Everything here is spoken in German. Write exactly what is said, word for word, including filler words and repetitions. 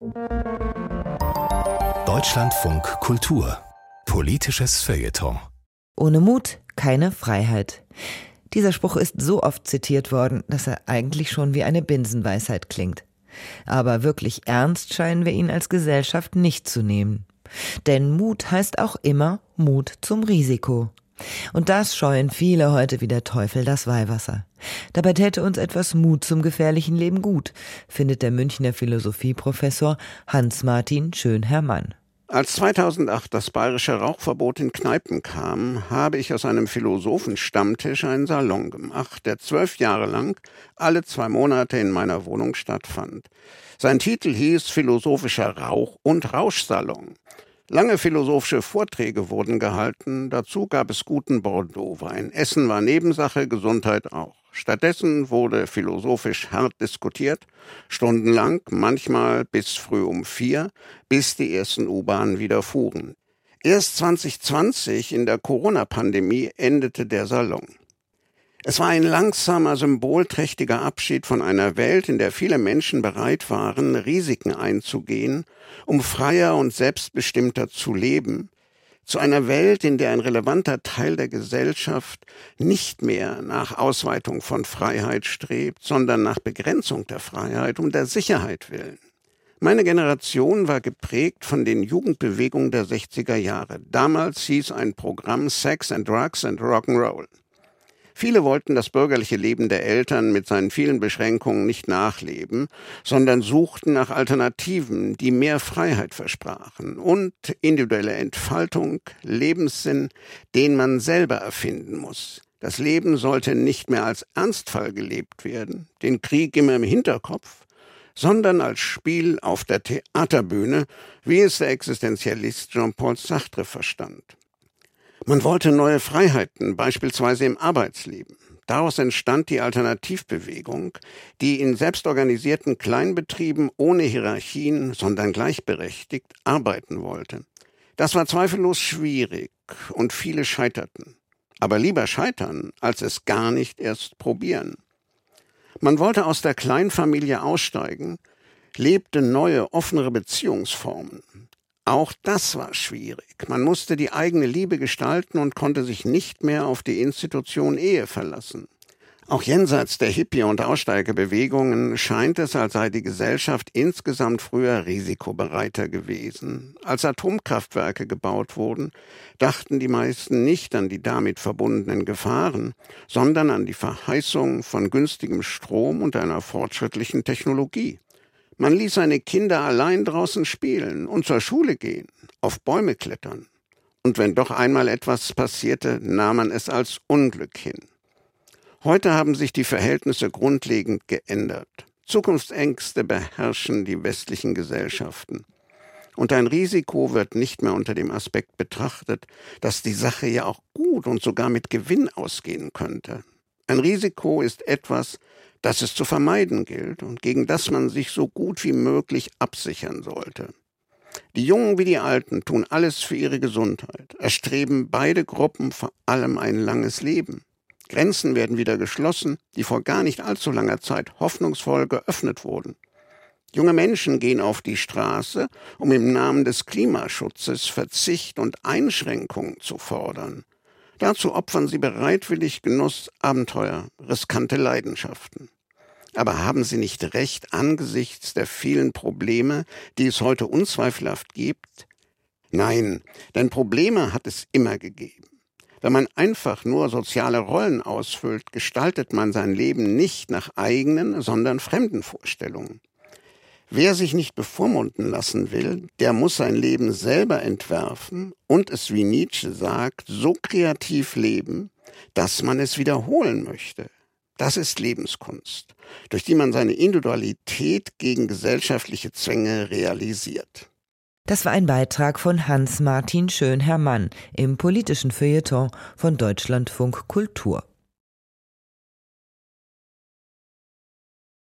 Deutschlandfunk Kultur. Politisches Feuilleton. Ohne Mut keine Freiheit. Dieser Spruch ist so oft zitiert worden, dass er eigentlich schon wie eine Binsenweisheit klingt. Aber wirklich ernst scheinen wir ihn als Gesellschaft nicht zu nehmen. Denn Mut heißt auch immer Mut zum Risiko. Und das scheuen viele heute wie der Teufel das Weihwasser. Dabei täte uns etwas Mut zum gefährlichen Leben gut, findet der Münchner Philosophieprofessor Hans-Martin Schönherrmann. Als zweitausendacht das bayerische Rauchverbot in Kneipen kam, habe ich aus einem Philosophenstammtisch einen Salon gemacht, der zwölf Jahre lang alle zwei Monate in meiner Wohnung stattfand. Sein Titel hieß Philosophischer Rauch- und Rauschsalon. Lange philosophische Vorträge wurden gehalten, dazu gab es guten Bordeaux-Wein. Essen war Nebensache, Gesundheit auch. Stattdessen wurde philosophisch hart diskutiert, stundenlang, manchmal bis früh um vier, bis die ersten U-Bahnen wieder fuhren. Erst zwanzig zwanzig, in der Corona-Pandemie, endete der Salon. Es war ein langsamer, symbolträchtiger Abschied von einer Welt, in der viele Menschen bereit waren, Risiken einzugehen, um freier und selbstbestimmter zu leben, zu einer Welt, in der ein relevanter Teil der Gesellschaft nicht mehr nach Ausweitung von Freiheit strebt, sondern nach Begrenzung der Freiheit um der Sicherheit willen. Meine Generation war geprägt von den Jugendbewegungen der sechziger Jahre. Damals hieß ein Programm Sex and Drugs and Rock'n'Roll. Viele wollten das bürgerliche Leben der Eltern mit seinen vielen Beschränkungen nicht nachleben, sondern suchten nach Alternativen, die mehr Freiheit versprachen und individuelle Entfaltung, Lebenssinn, den man selber erfinden muss. Das Leben sollte nicht mehr als Ernstfall gelebt werden, den Krieg immer im Hinterkopf, sondern als Spiel auf der Theaterbühne, wie es der Existenzialist Jean-Paul Sartre verstand. Man wollte neue Freiheiten, beispielsweise im Arbeitsleben. Daraus entstand die Alternativbewegung, die in selbstorganisierten Kleinbetrieben ohne Hierarchien, sondern gleichberechtigt arbeiten wollte. Das war zweifellos schwierig und viele scheiterten. Aber lieber scheitern, als es gar nicht erst probieren. Man wollte aus der Kleinfamilie aussteigen, lebte neue, offenere Beziehungsformen. Auch das war schwierig. Man musste die eigene Liebe gestalten und konnte sich nicht mehr auf die Institution Ehe verlassen. Auch jenseits der Hippie- und Aussteigerbewegungen scheint es, als sei die Gesellschaft insgesamt früher risikobereiter gewesen. Als Atomkraftwerke gebaut wurden, dachten die meisten nicht an die damit verbundenen Gefahren, sondern an die Verheißung von günstigem Strom und einer fortschrittlichen Technologie. Man ließ seine Kinder allein draußen spielen und zur Schule gehen, auf Bäume klettern. Und wenn doch einmal etwas passierte, nahm man es als Unglück hin. Heute haben sich die Verhältnisse grundlegend geändert. Zukunftsängste beherrschen die westlichen Gesellschaften. Und ein Risiko wird nicht mehr unter dem Aspekt betrachtet, dass die Sache ja auch gut und sogar mit Gewinn ausgehen könnte. Ein Risiko ist etwas, das es zu vermeiden gilt und gegen das man sich so gut wie möglich absichern sollte. Die Jungen wie die Alten tun alles für ihre Gesundheit, erstreben beide Gruppen vor allem ein langes Leben. Grenzen werden wieder geschlossen, die vor gar nicht allzu langer Zeit hoffnungsvoll geöffnet wurden. Junge Menschen gehen auf die Straße, um im Namen des Klimaschutzes Verzicht und Einschränkungen zu fordern. Dazu opfern sie bereitwillig Genuss, Abenteuer, riskante Leidenschaften. Aber haben sie nicht recht angesichts der vielen Probleme, die es heute unzweifelhaft gibt? Nein, denn Probleme hat es immer gegeben. Wenn man einfach nur soziale Rollen ausfüllt, gestaltet man sein Leben nicht nach eigenen, sondern fremden Vorstellungen. Wer sich nicht bevormunden lassen will, der muss sein Leben selber entwerfen und es, wie Nietzsche sagt, so kreativ leben, dass man es wiederholen möchte. Das ist Lebenskunst, durch die man seine Individualität gegen gesellschaftliche Zwänge realisiert. Das war ein Beitrag von Hans-Martin Schönhermann im politischen Feuilleton von Deutschlandfunk Kultur.